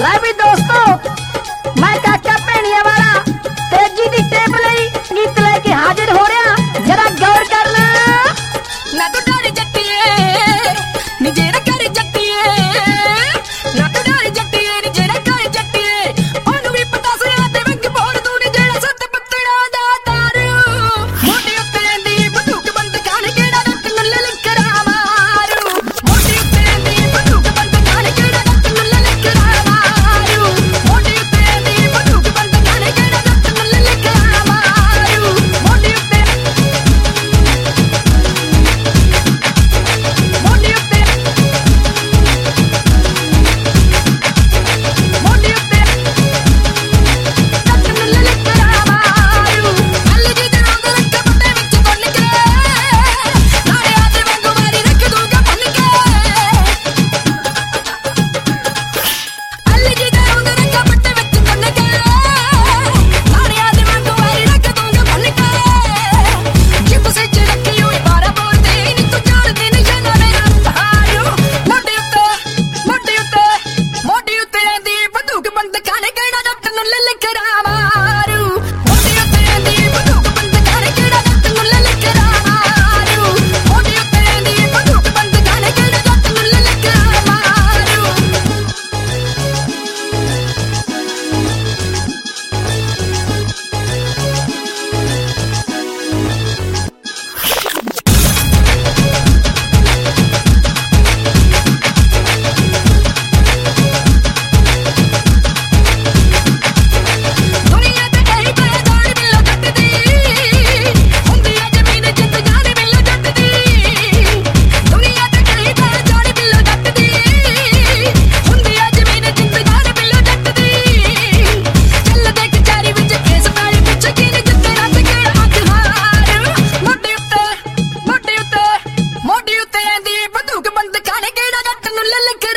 ਲੈ ਵੀ ਦੋਸਤੋ मैं काका भेणिया वाला तेजी दी टेप लई गीत लेके हाजिर हो रहा जरा गौर करना ना तू डर जट्टिए नी जेरा कर जट्टिए ना तू डर जट्टिए नी जेरा कर जट्टिए ओनू भी पता से आते वंग बोल तू नी जेड़ा सत पत्तड़ा दा तारू मोटी उत्ते दी बंदूक बंद खाने केड़ा रत नल्ले लकरा मारू मोटी उत्ते दी बंदूक बंद खाने केड़ा रत नल्ले लकरा मारू मोटी उत्ते दी बंदूक बंद खाने केड़ा रत नल्ले लकरा मारू मोटी उत्ते मोटी उत्ते दी बंदूक बंद खाने केड़ा जट नु ललक